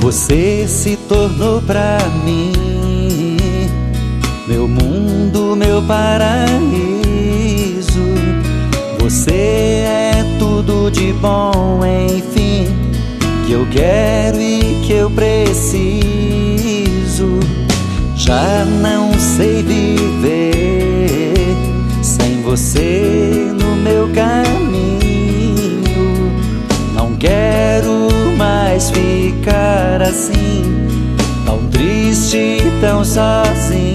Você se tornou pra mim meu mundo, meu paraíso. Você é tudo de bom, enfim, que eu quero e que eu preciso. Já não sei viver sem você no meu caminho. Não quero mais ficar assim, tão triste, tão sozinho.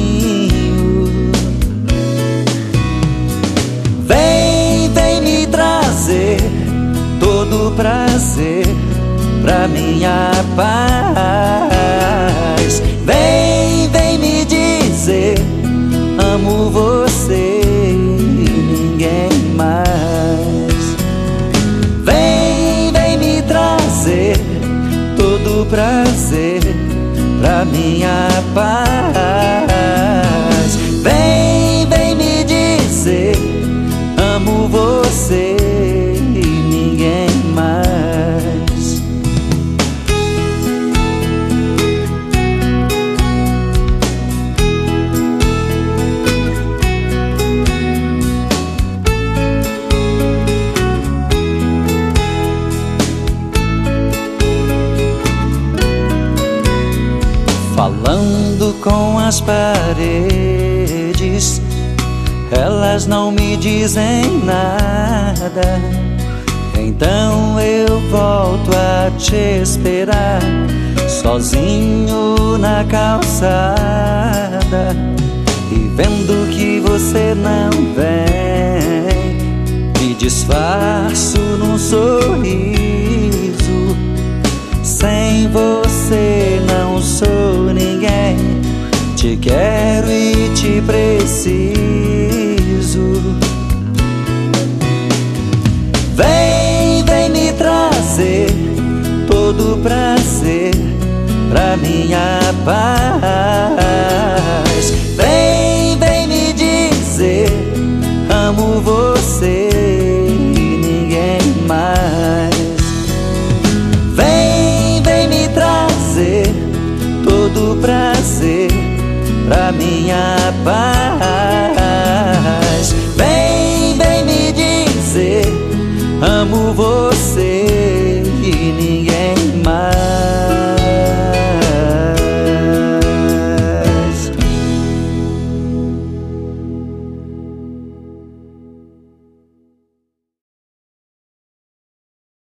Vem, vem me trazer todo prazer pra minha paz. Vem, vem me dizer amo você e ninguém mais. Vem, vem me trazer todo prazer pra minha paz. Vem, vem me dizer amo você e ninguém mais. Falando com as paredes, elas não me dizem nada. Então eu volto a te esperar, sozinho na calçada. E vendo que você não vem, me disfarço num sorriso. Sem você não sou ninguém, te quero e te preciso. Vem, vem me trazer todo prazer pra minha paz. Vem, vem me dizer amo você e ninguém mais. Vem, vem me trazer todo prazer pra minha paz. Vem, vem me dizer amo você